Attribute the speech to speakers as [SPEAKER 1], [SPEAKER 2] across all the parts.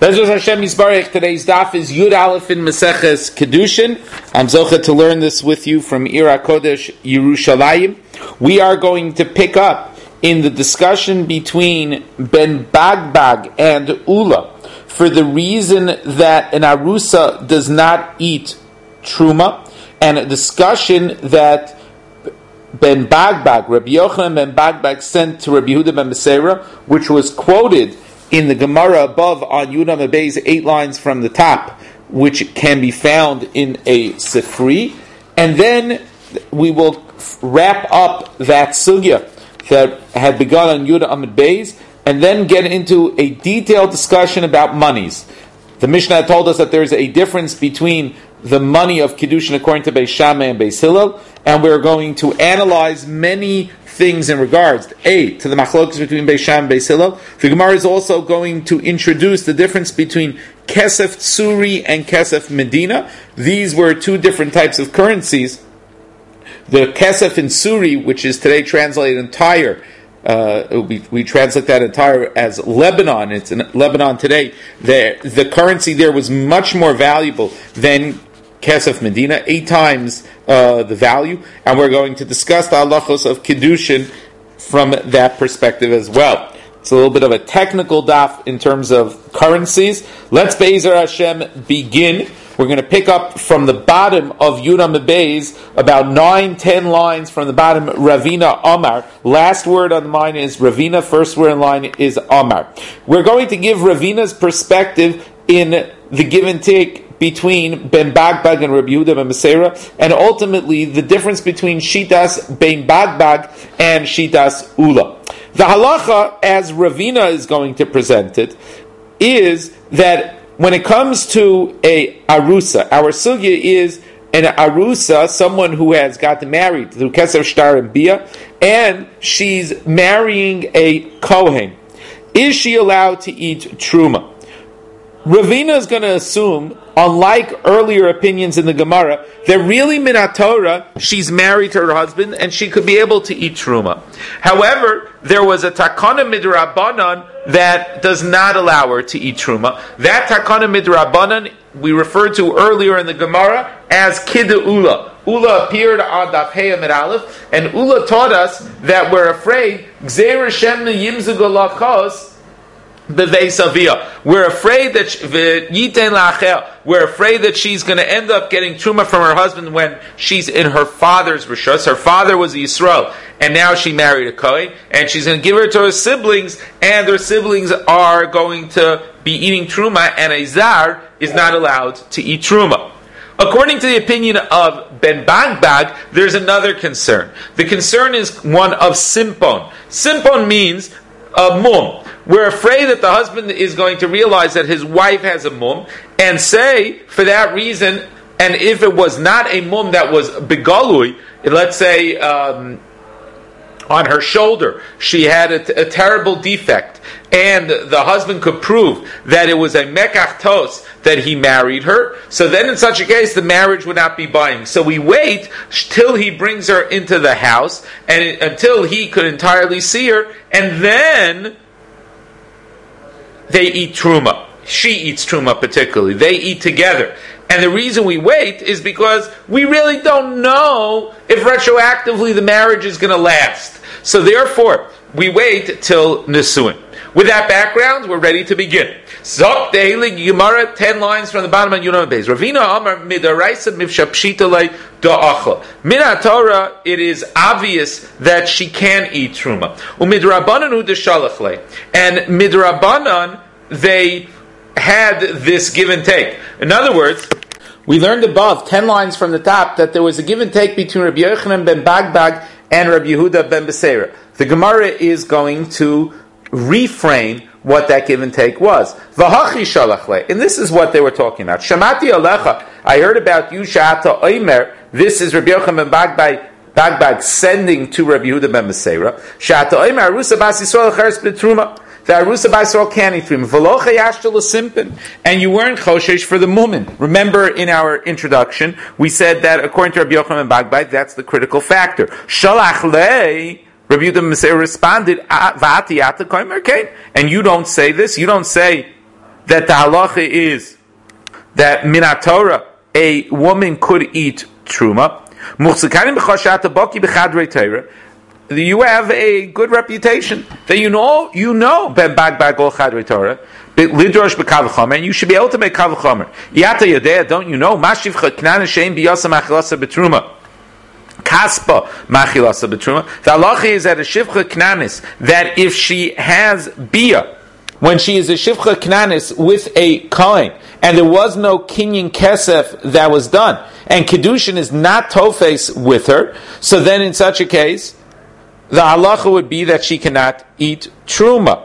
[SPEAKER 1] Bezos Hashem Yisbarech. Today's daf is Yud Aleph in Maseches Kedushin. I'm zocha to learn this with you from Ir HaKodesh Yerushalayim. We are going to pick up in the discussion between Ben Bagbag and Ula for the reason that an Arusa does not eat Truma, and a discussion that Ben Bagbag, Rabbi Yochanan Ben Bagbag sent to Rabbi Yehuda Ben Beseira, which was quoted in the Gemara above on Yudam Abay's 8 lines from the top, which can be found in a Sifri. And then we will wrap up that sugya that had begun on Yudam Abay's, and then get into a detailed discussion about monies. The Mishnah told us that there is a difference between the money of Kiddushin according to Beis Shammai and Beis Hillel, and we're going to analyze many things in regards to the machlokas between Beis Shammai and Beis Hillel. The Gemara is also going to introduce the difference between Kesef Tsuri and Kesef Medina. These were two different types of currencies. The Kesef in Suri, which is today translated entire, we translate that entire as Lebanon. It's in Lebanon today. The currency there was much more valuable than Kesef Medina, 8 times the value, and we're going to discuss the halachos of Kiddushin from that perspective as well. It's a little bit of a technical daf in terms of currencies. Let's Be'ezer Hashem begin. We're going to pick up from the bottom of Yudam Beis, about 9-10 lines from the bottom, Ravina Amar. Last word on the line is Ravina, first word in line is Amar. We're going to give Ravina's perspective in the give and take between Ben Bagbag and Rabbi Yehuda Ben Beseira, and ultimately the difference between Shitas Ben Bagbag and Shitas Ula. The halacha, as Ravina is going to present it, is that when it comes to a arusa, our sugya is an arusa, someone who has gotten married through Keser Shtar and Bia, and she's marrying a Kohen. Is she allowed to eat Truma? Ravina is going to assume, unlike earlier opinions in the Gemara, that really Minat Torah, she's married to her husband and she could be able to eat Truma. However, there was a Takana Midrabanan that does not allow her to eat Truma. That Takana Midrabanan we referred to earlier in the Gemara as Kidda Ula. Ula appeared on Daf Hey Amid Aleph, and Ula taught us that we're afraid Gzeir Shem Yimzug Alachos. We're afraid that she's going to end up getting truma from her husband when she's in her father's rishus. Her father was a Yisrael, and now she married a Kohen, and she's going to give her to her siblings, and her siblings are going to be eating truma, and a zar is not allowed to eat truma. According to the opinion of Ben Bagbag, there's another concern. The concern is one of simpon. Simpon means a mum. We're afraid that the husband is going to realize that his wife has a mum and say, for that reason, and if it was not a mum that was begalui, let's say on her shoulder, she had a terrible defect, and the husband could prove that it was a mekach tos that he married her, so then in such a case the marriage would not be binding. So we wait till he brings her into the house, and until he could entirely see her, and then they eat truma. She eats truma particularly. They eat together. And the reason we wait is because we really don't know if retroactively the marriage is going to last. So therefore, we wait till Nisuin. With that background, we're ready to begin. Zok Dehilig Gemara, 10 lines from the bottom of Yunam Beis. Ravina Amar Midaraisa Mivshapshitalei Da'achla. Minat Torah, it is obvious that she can eat Truma. Umidrabanan Hu Deshalachle. And Midrabanan, they had this give and take. In other words, we learned above, 10 lines from the top, that there was a give and take between Rabbi Yochanan ben Bagbag and Rabbi Yehuda ben Beseira. The Gemara is going to reframe what that give and take was. V'hachi shalachle, and this is what they were talking about. Shamati alecha, I heard about you, Sha'ata Omer. This is Rabbi Yochanan ben Bagbag sending to Rabbi Yehuda ben Beseira. Sha'ata Omer, Arusa bas Yisrael cheres b'truma. The Arusa bas Yisrael can't eat truma. V'lo chayash simpin, and you weren't choshesh for the mumin. Remember in our introduction, we said that according to Rabbi Yochanan ben Bagbag, that's the critical factor. Shalachle. Rabbi Yehuda ben Beseira responded, and you don't say this, you don't say that the halacha is that minat Torah, a woman could eat truma. You have a good reputation that you know ben bagbag ol chadrei Torah lidrosh b'kavachomer, and you should be able to make kavachomer. Yata yodea, don't you know? Mashivcha knan shein biyasa machilasa betruma. Kaspa machilasa betruma. The halacha is that a shivcha knanis, that if she has bia, when she is a shivcha knanis with a kohen, and there was no kinyan kesef that was done, and kedushin is not tofes with her, so then in such a case, the halacha would be that she cannot eat truma.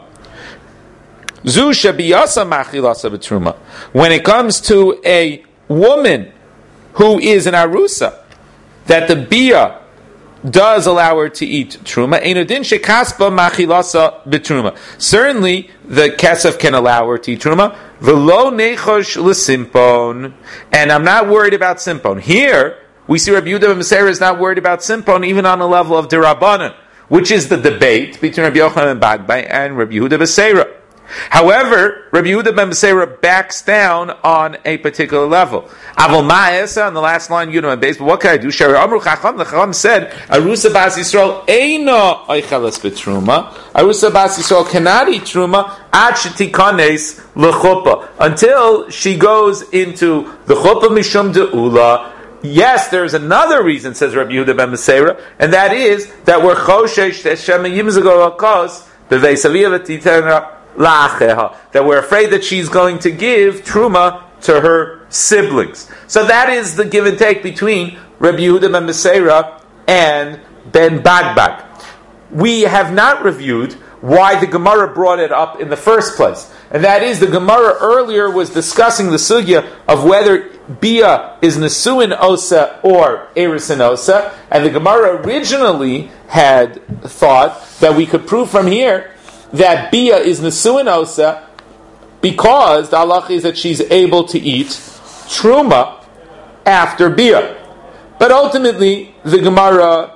[SPEAKER 1] Zusha biyasa machilasa betruma. When it comes to a woman who is an arusa, that the bia does allow her to eat truma. Einodin shekaspa machilasa betruma. Certainly, the kesef can allow her to eat truma. V'lo nechosh l'simpon. And I'm not worried about simpon. Here, we see Rabbi Yehuda ben Beseira is not worried about simpon, even on the level of derabanan, which is the debate between Rabbi Yochanan ben Bagbai and Rabbi Yehuda ben Beseira. However, Rabbi Yehuda ben Beseira backs down on a particular level. Avol ma'esa, on the last line, Yehuda ben Beis, but what can I do? Shari Amru Chacham, the Chacham said, Arusa bas Yisrael eino oichelas betruma. Arusa bas Yisrael cannot eat truma ad shetikanes lechuppah, until she goes into the chuppah mishum de'ula. Yes, there's another reason, says Rabbi Yehuda ben Beseira, and that is that we're choshesh Hashem yimzego lakos b'veisaviyah v'titena la'acheha, that we're afraid that she's going to give truma to her siblings. So that is the give and take between Rabbi Yehuda ben Beseira and Ben Bagbag. We have not reviewed why the Gemara brought it up in the first place. And that is, the Gemara earlier was discussing the sugya of whether Bia is Nesuin Osa or Erisin Osa, and the Gemara originally had thought that we could prove from here that Bia is Nesuin Osa because the halacha is that she's able to eat Truma after Bia. But ultimately, the Gemara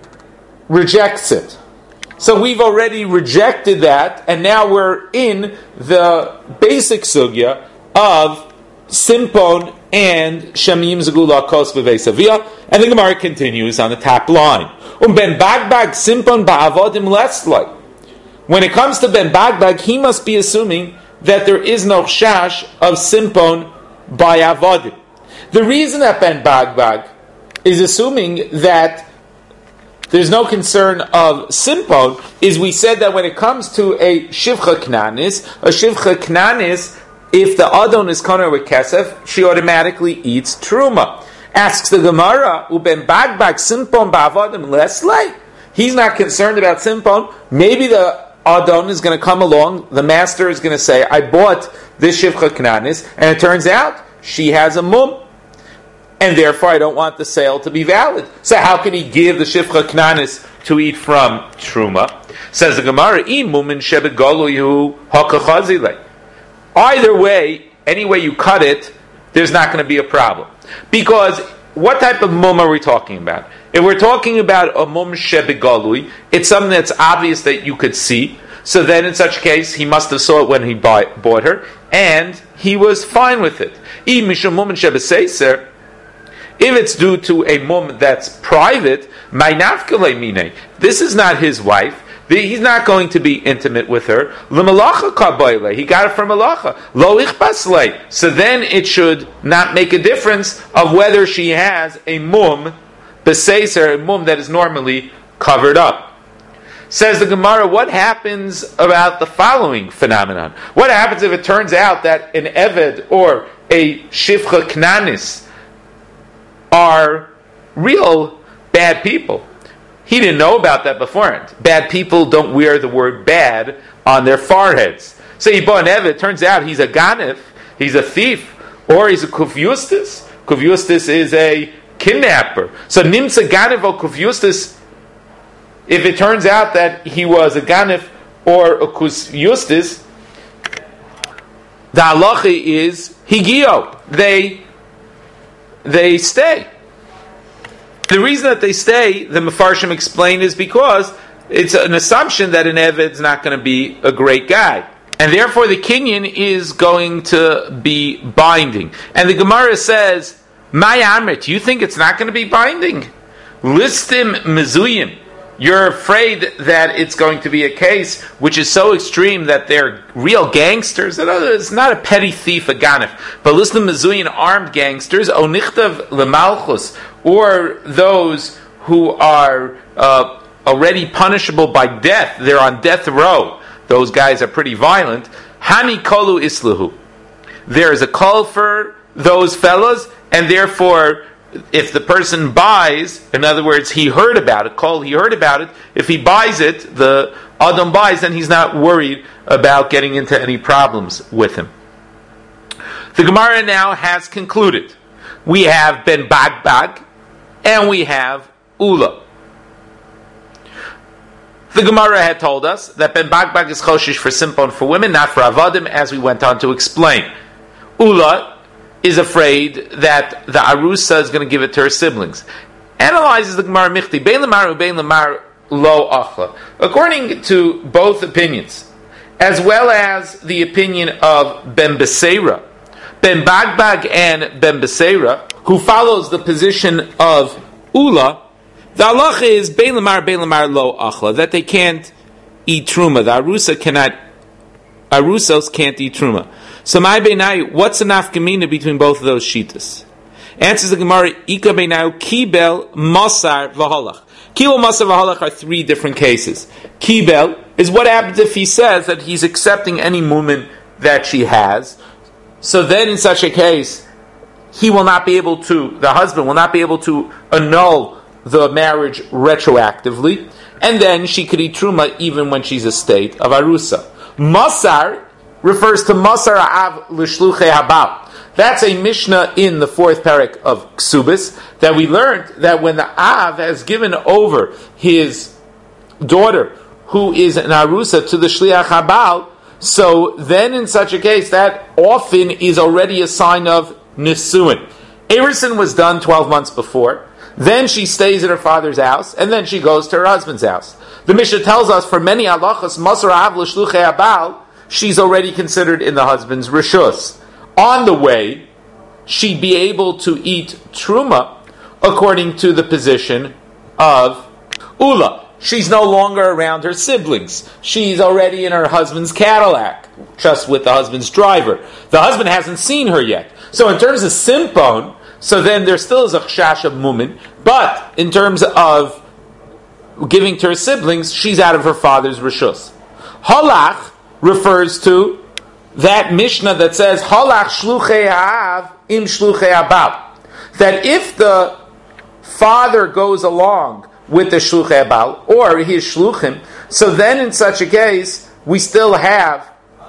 [SPEAKER 1] rejects it. So we've already rejected that, and now we're in the basic sugya of Simpon and Shemim Zagula Kos V'Veisavia, and the Gemara continues on the top line. Ben Bagbag Simpon Ba'avodim Leslai. When it comes to Ben Bagbag, he must be assuming that there is no chash of Simpon by Avodim. The reason that Ben Bagbag is assuming that there's no concern of simpon is we said that when it comes to a shivcha knanis, if the adon is koner with kesef, she automatically eats truma. Asks the Gemara, uben bagbag simpon ba'avadim leslay. He's not concerned about simpon. Maybe the adon is going to come along, the master is going to say, I bought this shivcha knanis, and it turns out she has a mum, and therefore I don't want the sale to be valid. So how can he give the shivcha knanis to eat from truma? Says the Gemara, either way, any way you cut it, there's not going to be a problem. Because what type of mum are we talking about? If we're talking about a mum shebegalui, it's something that's obvious that you could see. So then in such a case, he must have saw it when he bought her, and he was fine with it. If it's due to a mum that's private, this is not his wife. He's not going to be intimate with her. He got it from malacha. So then it should not make a difference of whether she has a mum, a mum that is normally covered up. Says the Gemara, what happens about the following phenomenon? What happens if it turns out that an Eved or a Shivcha Knanis are real bad people? He didn't know about that beforehand. Bad people don't wear the word bad on their foreheads. So he bought an Eved, turns out he's a Ganef, he's a thief, or he's a Kufyustis. Kufyustis is a kidnapper. So Nimsa Ganef or Kufyustis, if it turns out that he was a Ganef or a Kufyustis, the halacha is Higio. They stay. The reason that they stay, the Mefarshim explain, is because it's an assumption that an Eved's not going to be a great guy. And therefore the kinyan is going to be binding. And the Gemara says, "My Amrit, you think it's not going to be binding? Listim mezuyim." You're afraid that it's going to be a case which is so extreme that they're real gangsters. It's not a petty thief, a ganef. But listim mezuyim, armed gangsters, onichtav lemalchus, or those who are already punishable by death. They're on death row. Those guys are pretty violent. Hani kolu islahu. There is a call for those fellows, and therefore, if the person buys, in other words, he heard about it, if he buys it, the Adam buys, then he's not worried about getting into any problems with him. The Gemara now has concluded. We have Ben Bagbag, and we have Ula. The Gemara had told us that Ben Bagbag is choshish for simpon for women, not for avadim, as we went on to explain. Ula is afraid that the arusa is going to give it to her siblings. Analyzes the Gemara Michti, Bein Lamar Bein Lamar Lo Achla. According to both opinions, as well as the opinion of Ben Beseira, Ben Bagbag and Ben Beseira, who follows the position of Ula, the halacha is Bein Lamar Lo Achla, that they can't eat truma. The arusos can't eat truma. So my beinayu, what's the nafkamina between both of those shitas? Answers the Gemara, Ika beinayu kibel masar v'halach. Kibel masar v'halach are three different cases. Kibel is what happens if he says that he's accepting any woman that she has. So then in such a case, the husband will not be able to annul the marriage retroactively, and then she could eat truma even when she's a state of arusa. Masar refers to Masar Av L'Shluchei Habal. That's a Mishnah in the fourth parak of Ksubis that we learned that when the Av has given over his daughter, who is an Arusa, to the Shliach Habal, so then in such a case, that often is already a sign of Nisuin. Erison was done 12 months before. Then she stays at her father's house, and then she goes to her husband's house. The Mishnah tells us, for many halachas, Masar Av L'Shluchei Habal, she's already considered in the husband's rishus. On the way, she'd be able to eat truma according to the position of Ula. She's no longer around her siblings. She's already in her husband's Cadillac, just with the husband's driver. The husband hasn't seen her yet. So in terms of simpon, so then there still is a chash of mumin, but in terms of giving to her siblings, she's out of her father's rishus. Halach refers to that Mishnah that says Halach shluchei ha'av im shluchei habal, that if the father goes along with the shluchei habal or his shluchim, so then in such a case we still have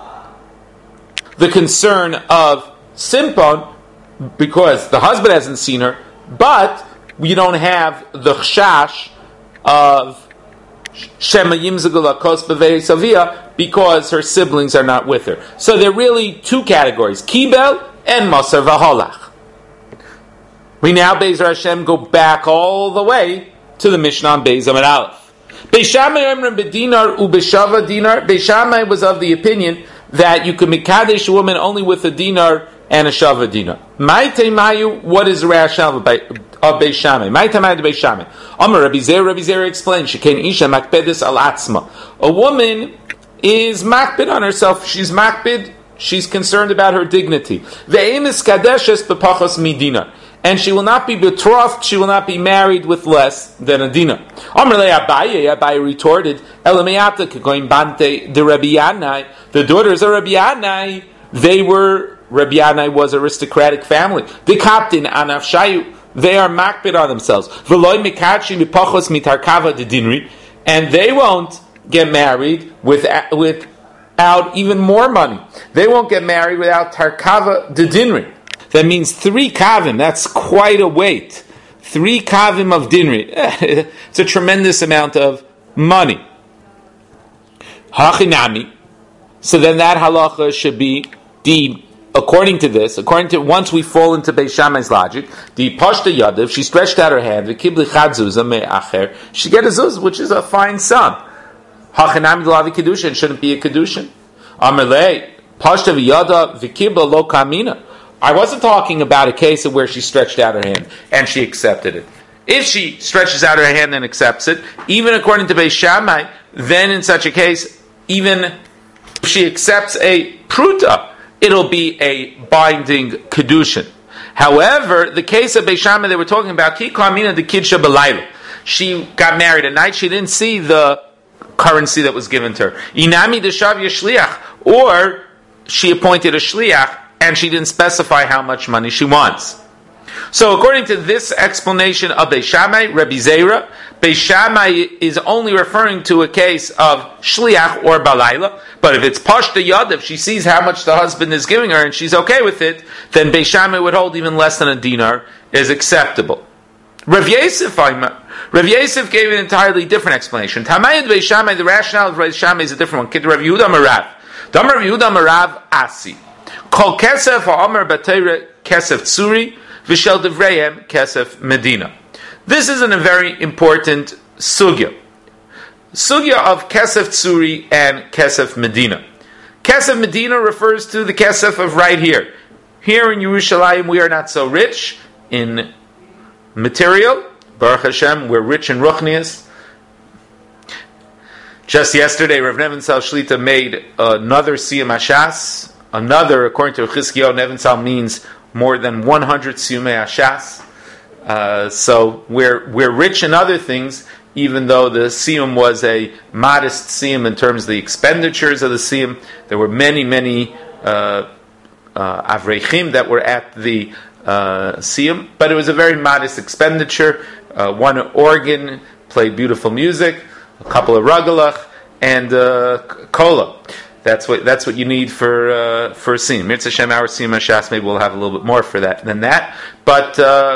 [SPEAKER 1] the concern of simpon because the husband hasn't seen her, but we don't have the chash of Shema Yimzagula Kos B'vei Savia because her siblings are not with her. So there are really two categories, Kibel and Masar V'Holach. We now, Be'ezer Hashem, go back all the way to the Mishnah on Beis Amud Aleph. Beis Shammai Omrim B'dinar U'B'shava Dinar. Beis Shammai was of the opinion that you could mikadesh a woman only with a dinar and a shava dinar. Ma'itei Mayu, what is the rationale of Beis Shammai? Ma'itei Mayu to Beis Shammai. Amar Rabbi Zera explains, Sheken Isha Makpedes Al Atzma. A woman is makbid on herself. She's makbid. She's concerned about her dignity. Ve'im is kadeshes b'pachos midinar. And she will not be betrothed, she will not be married with less than a dinar. Amar le Abaye retorted, Elameyata kegoin bante de Rabbi Yanai. The daughters of Rabbi Yanai, Rabbi Yanai was aristocratic family. The captain anafshayu, they are makbid on themselves. V'loy mikachi mipachos mitarkava de dinri, and they won't get married without even more money. They won't get married without tarkava de dinri. That means 3 kavim. That's quite a weight. 3 kavim of dinri. It's a tremendous amount of money. Hachinami. So then that halacha should be according to once we fall into Beis Shammai's logic, the pashta yadav, she stretched out her hand, the kibli chad zuzah me'acher, she get a zuz, which is a fine sum. Hachinami d'lavi kedushin, shouldn't be a kedushin. Amalei, Pashta v'yada v'kibla lo kamina. I wasn't talking about a case of where she stretched out her hand and she accepted it. If she stretches out her hand and accepts it, even according to Beis Shammai, then in such a case, even if she accepts a pruta, it'll be a binding kedushin. However, the case of Beis Shammai they were talking about, ki kamina the kidsha b'layla. She got married at night. She didn't see the currency that was given to her. Inami deshav yeshliach, or she appointed a shliach and she didn't specify how much money she wants. So according to this explanation of Beis Shammai, Rabbi Zera, Beis Shammai is only referring to a case of shliach or balayla, but if it's pashta yad, if she sees how much the husband is giving her and she's okay with it, then Beis Shammai would hold even less than a dinar is acceptable. Rav Yosef gave an entirely different explanation. Tamayid Beis Shammai, the rationale of Beis Shammai is a different one. Kid Rav Yehuda Marav. Damar Rav Yehuda Marav Asi. Kol kesef ha'omer b'teira kesef tzuri, v'shel devreihem kesef medina. This is a very important sugya. Sugya of kesef tzuri and kesef medina. Kesef medina refers to the kesef of right here. Here in Yerushalayim we are not so rich in material. Baruch Hashem, we're rich in ruchnias. Just yesterday, Rav Nevinsal Shlita made another Siyum Hashas. Another, according to Chizkiyahu, Nevinsal means more than 100 Siyumei Hashas. So we're rich in other things, even though the Siyum was a modest Siyum in terms of the expenditures of the Siyum. There were many Avrechim that were at the Siyum, but it was a very modest expenditure. One organ, played beautiful music, a couple of ragalach, and kola. That's what you need for a Siyum. Mitzvah Shem, our Siyum Hashas, maybe we'll have a little bit more for that than that. But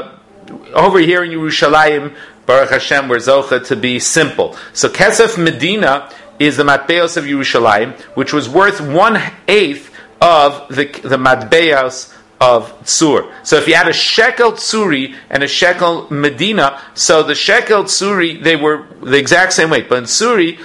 [SPEAKER 1] over here in Yerushalayim, Baruch Hashem, we're zocha to be simple. So Kesef Medina is the matbeos of Yerushalayim, which was worth 1/8 of the matbeos of Tzur. So if you had a shekel Tzuri and a shekel Medina, so the shekel Tzuri, they were the exact same weight, but in Tzuri,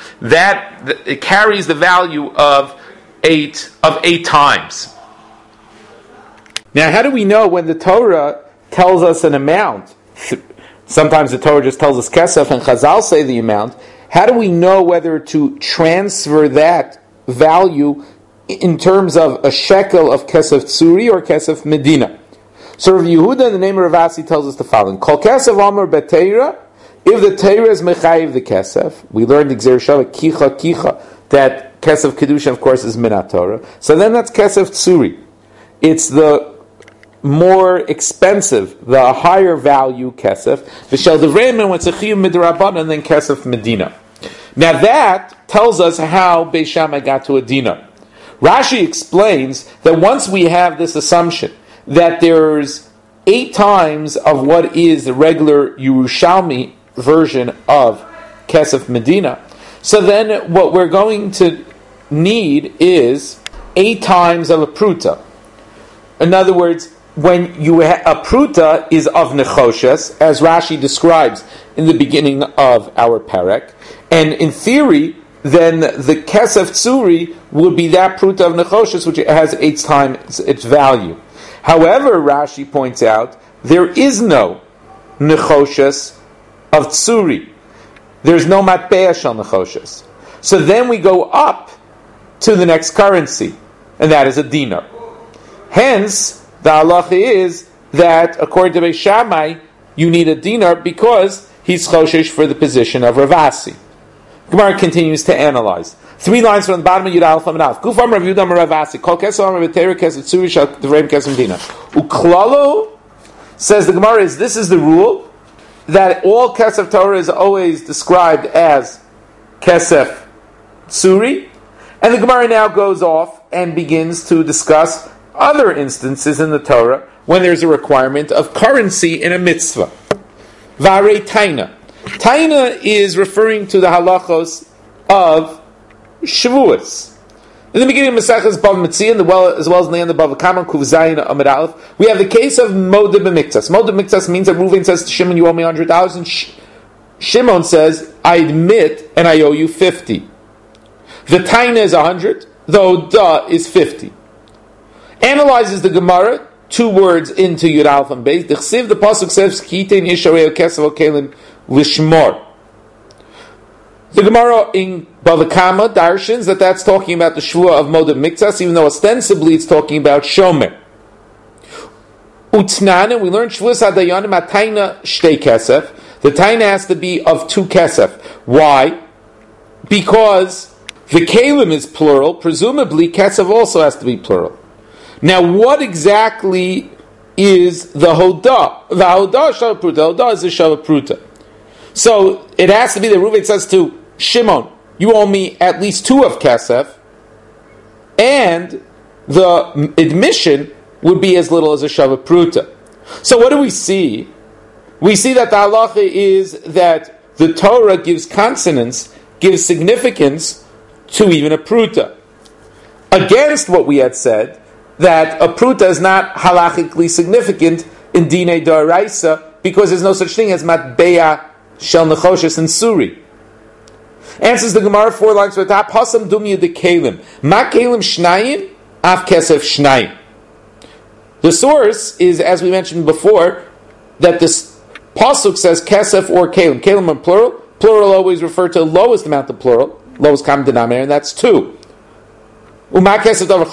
[SPEAKER 1] it carries the value of eight times. Now, how do we know when the Torah tells us an amount? Sometimes the Torah just tells us kesef, and Chazal say the amount. How do we know whether to transfer that value in terms of a shekel of kesef tzuri or kesef medina? So Rav Yehuda, in the name of Rav Asi, tells us the following: Kol kesef amar beteira. If the teira is mechayiv the kesef, we learned the Gzer Shava kicha that kesef kedusha, of course, is minat Torah. So then that's kesef tzuri. It's the more expensive, the higher value kesef. V'shel devreimen when tzachiyim midrabanan, and then kesef medina. Now that tells us how Beis Shammai got to a dinar. Rashi explains that once we have this assumption that there's 8 times of what is the regular Yerushalmi version of Kesef Medina, so then what we're going to need is 8 times of a pruta. In other words, when a pruta is of nechoshes, as Rashi describes in the beginning of our perek, and in theory, then the kesef tzuri would be that pruta of nechoshes, which has 8 times its value. However, Rashi points out, there is no nechoshes of tzuri. There's no matbeah shel nechoshes. So then we go up to the next currency, and that is a dinar. Hence, the halacha is that, according to Beis Shammai, you need a dinar because he's choshesh for the position of Rav Asi. Gemara continues to analyze. 3 lines from the bottom of Yud Aleph Amud Aleph. Gufam Rav Yehuda Rav Asi. Kol kesef amar b'teira kesef tzuri shel devreihem kesef medina. Uklalo, says the Gemara, this is the rule that all kesef Torah is always described as kesef tzuri, and the Gemara now goes off and begins to discuss other instances in the Torah when there's a requirement of currency in a mitzvah. Varei taina. Taina is referring to the halachos of Shavuos. In the beginning of Maseches Bava Metzia, as well as in the end of Bava Kama, Kuv Zayin Amud Aleph, we have the case of Moda B'Miktas. Moda B'Miktas means that Reuven says to Shimon, you owe me $100, and Shimon says, I admit, and I owe you 50. The Taina is 100, the Oda is 50. Analyzes the Gemara, 2 words into Yud Aleph and Beis. The Chsiv, the Pasuk says, Kitein Yisharei Kesef Okelim Lishmor. The Gemara in Bava Kama darshins that's talking about the Shvua of Moed Miktsas, even though ostensibly it's talking about Shomer. Utnana, we learned Shvuas Hadayanim Ataina Shtei Kesef. The Taina has to be of 2 Kesef. Why? Because the Kalim is plural, presumably Kesef also has to be plural. Now, what exactly is the Hodah? The Hodah is Shava Pruta. The Hodah is the Shava Pruta. So, it has to be that Reuven says to Shimon, you owe me at least 2 of Kesef, and the admission would be as little as a Shava Pruta. So, what do we see? We see that the halacha is that the Torah gives consonants, gives significance to even a Pruta. Against what we had said, that a Pruta is not halachically significant in Dinei D'Oraisa because there's no such thing as Matbeya Shel Nechoshes and Suri. Answers the Gemara 4 lines from the top. Hasam Dumya de Kalim. Ma Kalim Shnayim, Af Kesef Shnayim. The source is, as we mentioned before, that this Pasuk says Kesef or Kalim. Kalim in plural. Plural always refer to the lowest amount of plural, lowest common denominator, and that's 2. So just like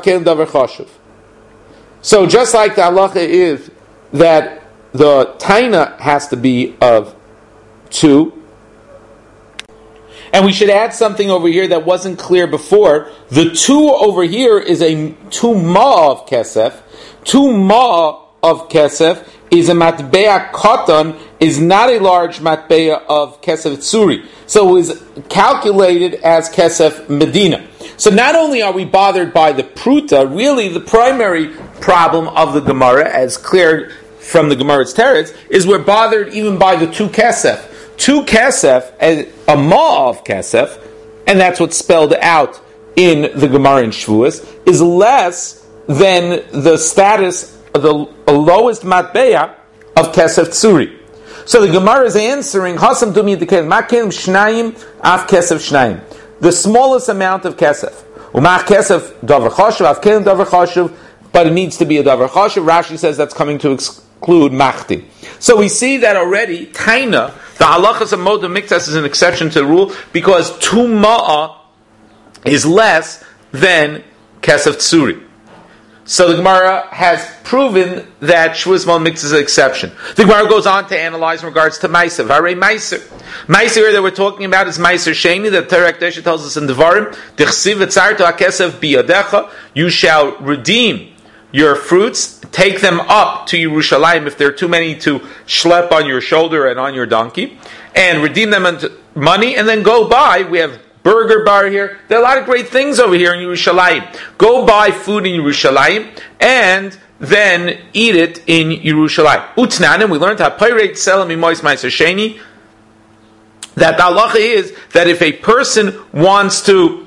[SPEAKER 1] the halacha is that the taina has to be of 2, and we should add something over here that wasn't clear before. The 2 over here is a 2 ma of kesef. 2 ma of kesef is a matbeya katan, is not a large matbeya of kesef tsuri. So it was calculated as kesef medina. So not only are we bothered by the pruta, really the primary problem of the Gemara, as clear from the Gemara's teretz, is we're bothered even by the 2 kesef. 2 kesef, a ma of kesef, and that's what's spelled out in the Gemara in Shavuos, is less than the status of the lowest matbeya of kesef tsuri. So the Gemara is answering, Hasam Dumi Dekel, Makim Shnayim, Af Kesef Shnayim. The smallest amount of kesef. Umach kesef davar chashuv, Af Kelim davar chashuv, but it needs to be a davar chashuv. Rashi says that's coming to exclude machti. So we see that already, taina, the halachas of Moed Miktsas is an exception to the rule, because 2 ma'ah is less than kesef tsuri. So the Gemara has proven that Shvuas Moed Miktsas is an exception. The Gemara goes on to analyze in regards to Meiser. Varei Meiser. Meiser that we're talking about is Meiser Sheni, that Torah Kedusha tells us in Devarim, D'chsiv etzarto hakesef biyadecha, you shall redeem your fruits, take them up to Yerushalayim if there are too many to schlep on your shoulder and on your donkey, and redeem them into money, and then go buy. We have burger bar here. There are a lot of great things over here in Yerushalayim. Go buy food in Yerushalayim and then eat it in Yerushalayim. Utnanim, we learned how pirate selam imois meiser sheni. That the halacha is that if a person wants to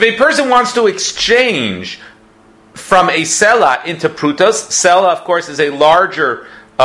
[SPEAKER 1] exchange from a sela into prutas, sela of course is a larger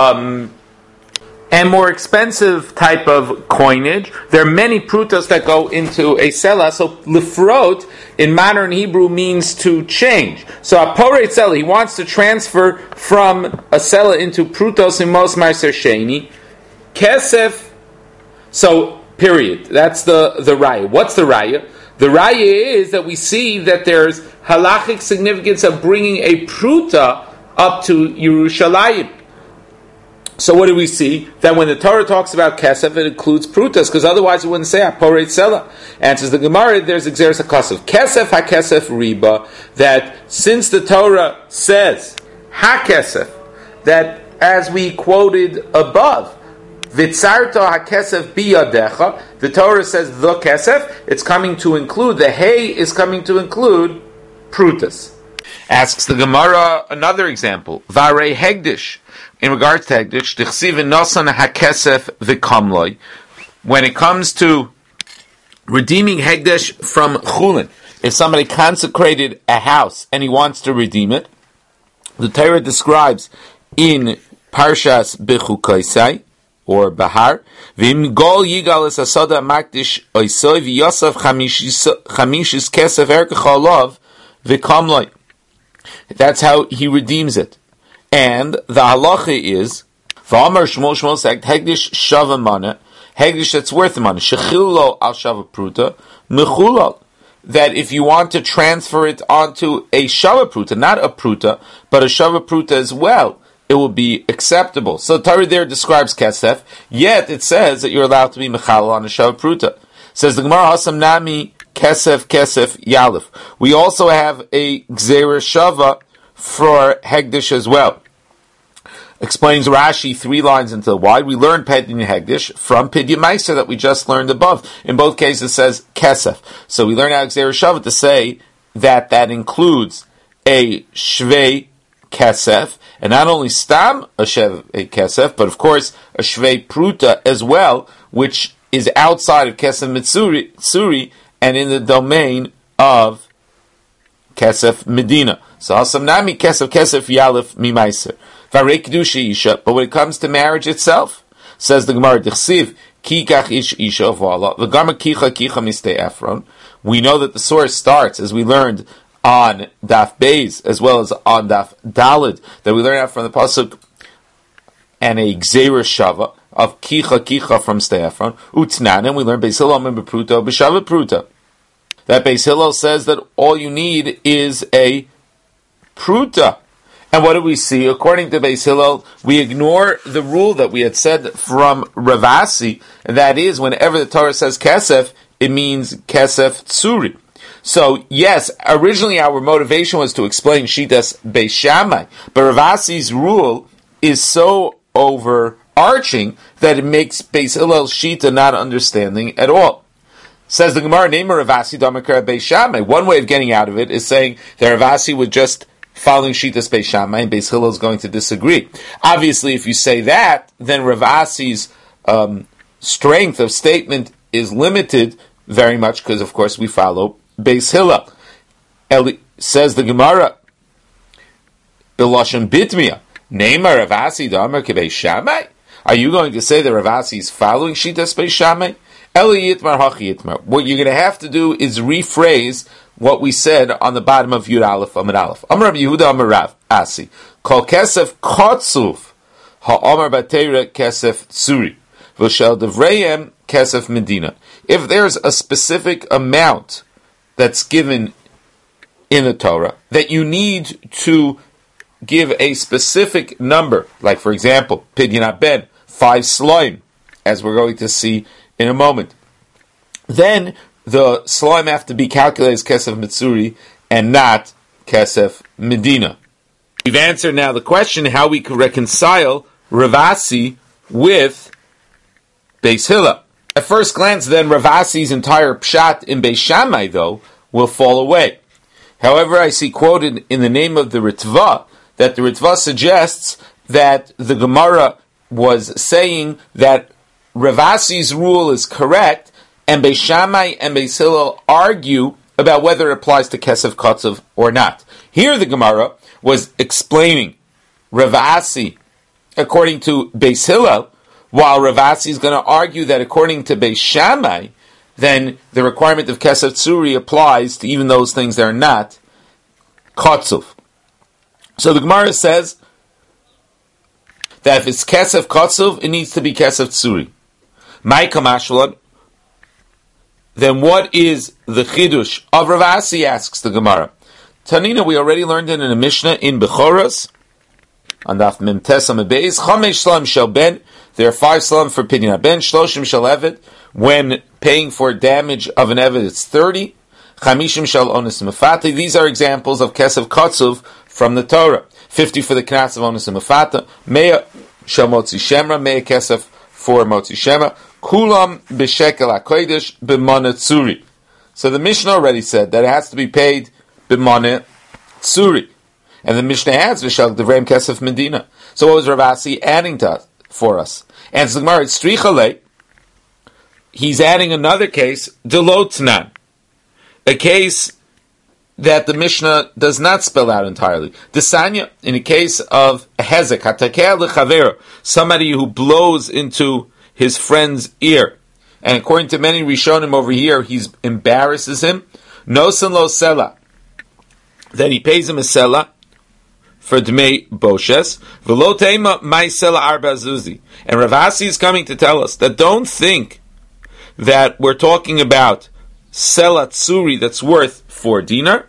[SPEAKER 1] and more expensive type of coinage. There are many prutas that go into a sela. So lifrot in modern Hebrew means to change. So a poreit sela, he wants to transfer from a sela into prutos imos meiser sheni. Kesef, so period. That's the raya. What's the raya? The raya is that we see that there's halachic significance of bringing a pruta up to Yerushalayim. So what do we see? That when the Torah talks about kesef, it includes prutas, because otherwise it wouldn't say aporeit sela. Answers the Gemara, there's exeris hakasef. Kesef hakesef riba, that since the Torah says hakesef, that as we quoted above, Vitzarto hakesef biyadecha, the Torah says the kesef, it's coming to include, the hay is coming to include prutas. Asks the Gemara another example, Varei hegdish. In regards to hegdish, D'chsiv nosan hakesef v'kamloi. When it comes to redeeming hegdish from chulin, if somebody consecrated a house and he wants to redeem it, the Torah describes in Parshas Bechukoisai, or Bahar, V'im gol yigal es asada makdish oisoi v'yosav chamishis kesef erkech olav v'kamloi. That's how he redeems it. And the halacha is, v'amar Shmuel said, hegdish shava mana, hegdish that's worth mana, shechillo al shava pruta, mechulal. That if you want to transfer it onto a shava pruta, not a pruta, but a shava pruta as well, it will be acceptable. So Torah there describes kesef, yet it says that you're allowed to be mechal on a shava pruta. Says the Gemara, Hasam Nami kesef yalif. We also have a gzeira shava for hegdish as well. Explains Rashi 3 lines into the wide. We learned Pidyon Hegdish from Pidyon Meiser that we just learned above. In both cases it says Kesef. So we learn out Gzeira Shava to say that includes a Shvei Kesef, and not only Stam a Shvei Kesef, but of course a Shvei Pruta as well, which is outside of Kesef Mitsuri and in the domain of Kesef Medina. So Hasam Nami Kesef Yalif Mimaiser. But when it comes to marriage itself, says the Gemara, we know that the source starts, as we learned on Daf Beis, as well as on Daf Dalid, that we learn out from the Pasuk, and a Gzeira Shava, of Kicha from Ste'efron, Utnan, and we learn Beis Hillel B'Pruta, B'Shava Pruta. That Beis Hillel says that all you need is a Pruta. And what do we see? According to Beis Hillel, we ignore the rule that we had said from Ravasi, and that is, whenever the Torah says kesef, it means kesef tsuri. So, yes, originally our motivation was to explain Shitas Beis Shammai, but Ravasi's rule is so overarching that it makes Beis Hillel's Shita not understanding at all. Says the Gemara, name Ravasi Damakar Beis Shammai. One way of getting out of it is saying that Ravasi would just following Shitas Beis Shammai, and Beis Hillel is going to disagree. Obviously, if you say that, then Rav Asi's strength of statement is limited very much, because of course we follow Beis Hillel. Says the Gemara, B'lashon Bitmiya, Neymar Rav Asi Damar Beis Shammai? Are you going to say that Rav Asi is following Shitas Beis Shammai? Eli Yitmar Hachi Yitmar. What you're going to have to do is rephrase what we said on the bottom of Yud Aleph Amud Aleph. Amar Rabbi Yehuda Amar Rav Asi. Kol kesef kotzuf ha'amar batera kesef tsuri v'shel devreihem kesef medina. If there's a specific amount that's given in the Torah that you need to give a specific number, like for example, Pidyon Ben, 5 slime, as we're going to see in a moment, then the slime have to be calculated as Kesef Mitsuri and not Kesef Medina. We've answered now the question how we could reconcile Ravasi with Beis Hillel. At first glance, then, Ravasi's entire pshat in Beis Shammai, though, will fall away. However, I see quoted in the name of the Ritva that the Ritva suggests that the Gemara was saying that Ravasi's rule is correct, and Beis Shammai and Beis Hillel argue about whether it applies to Kesef Kotzav or not. Here the Gemara was explaining Ravasi according to Beis Hillel, while Ravasi is going to argue that according to Beis Shammai, then the requirement of Kesef Tsuri applies to even those things that are not Kotzav. So the Gemara says that if it's Kesef Kotzav, it needs to be Kesef Tsuri. My Kamashlan, then what is the Chidush of Ravasi, asks the Gemara. Tanina, we already learned it in a Mishnah in Bechoros, on Daf Mem Tesam Beis, Chamesh Slam Shel Ben, there are 5 Slam for Pidyon Ben, Shloshim Shel Eved, when paying for damage of an Eved it's 30, Chamishim Shel Onis Mefata, these are examples of Kesef Kotzuv from the Torah, 50 for the Knas of Onis Mefata, Mea Shel Motzi Shemra, Mea Kesef for Motzi Shemra, Kulam b'shekel hakodesh b'mana tsuri. So the Mishnah already said that it has to be paid b'mana tsuri, and the Mishnah adds v'shel devreim kesef medina. So what was Ravasi adding for us? And the Gemara strichale, he's adding another case delotnan, a case that the Mishnah does not spell out entirely. Desanya, in a case of a hezek hatakeh lechavero, somebody who blows into his friend's ear, and according to many Rishonim over here, he embarrasses him. Nosan lo sela, then he pays him a sela for Dmei Boshes, V'lo teima mai sela arba zuzi. And Rav Asi is coming to tell us that don't think that we're talking about sela tsuri that's worth 4 dinar.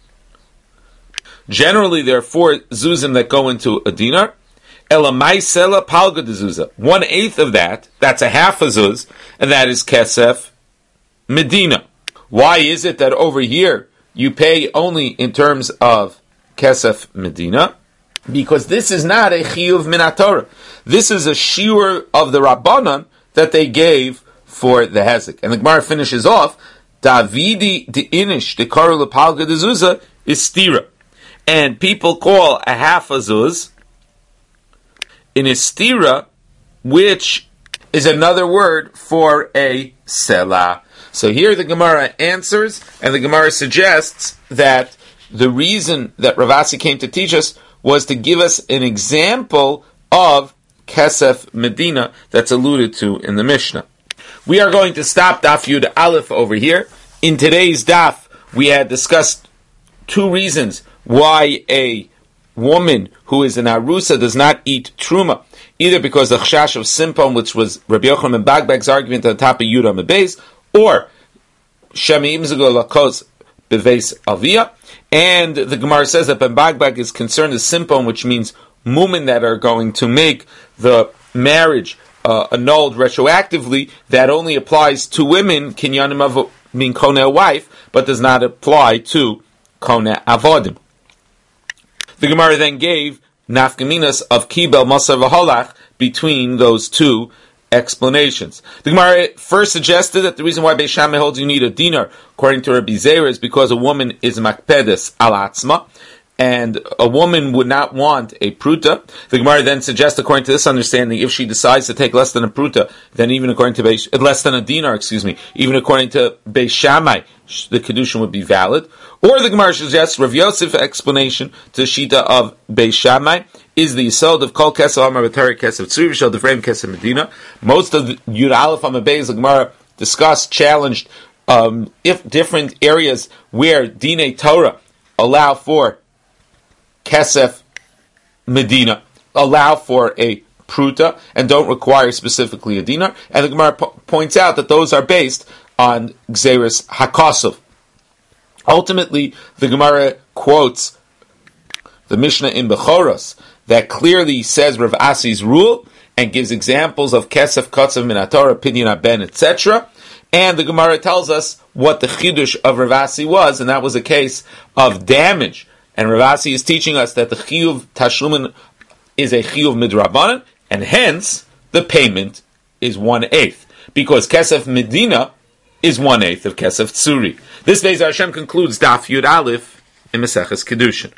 [SPEAKER 1] Generally, there are 4 zuzim that go into a dinar. Ela mai sela palga de zuzah. 1/8 of that, that's a half a zuz, and that is kesef medina. Why is it that over here you pay only in terms of kesef medina? Because this is not a chiyuv min haTorah. This is a shiur of the Rabbanan that they gave for the hezek. And the Gemara finishes off, Davidi de inish de karu lepalga de zuzah is stira. And people call a half a zuz in istira, which is another word for a selah. So here the Gemara answers, and the Gemara suggests that the reason that Rav Asi came to teach us was to give us an example of kesef medina that's alluded to in the Mishnah. We are going to stop Daf Yud Aleph over here. In today's Daf, we had discussed 2 reasons why a woman who is an arusa does not eat truma, either because of chashash of simpon, which was Rabbi Yochanan ben Bagbag's argument on the top of Yud Beis, or shemi imzago lakos beveis avia. And the Gemara says that Ben Bagbag is concerned with simpon, which means mumen that are going to make the marriage annulled retroactively. That only applies to women, kinyanim av min kone a wife, but does not apply to kone avodim. The Gemara then gave nafkaminas of kibel masar v'holach between those 2 explanations. The Gemara first suggested that the reason why Beis Shammai holds you need a dinar, according to Rabbi Zera, is because a woman is makpedes al atzma, and a woman would not want a pruta. The Gemara then suggests, according to this understanding, if she decides to take less than a pruta, then even according to less than a dinar, even according to Beis Shammai, the kedushin would be valid. Or the Gemara suggests Rav Yosef's explanation to Shita of Beis Shammai is the yisod of kol kesef amar b'tari kesef tzuri v'shel defreim kesef medina. Most of the Yud Aleph Amabez, the Gemara discussed, challenged if different areas where Dinei Torah allow for kesef medina, allow for a pruta, and don't require specifically a dinar. And the Gemara points out that those are based on Gzeres HaKosov. Ultimately, the Gemara quotes the Mishnah in Bechoros that clearly says Rav Asi's rule and gives examples of Kesef, Kotzev, Min HaTorah, Pidyon HaBen, etc. And the Gemara tells us what the Chidush of Rav Asi was, and that was a case of damage. And Rav Asi is teaching us that the Chiyuv Tashlumin is a Chiyuv Midrabanan, and hence the payment is 1/8. Because Kesef Medina is 1/8 of Kesef Tzuri. This Beis Hashem concludes Daf Yud Aleph in Maseches Kedushin.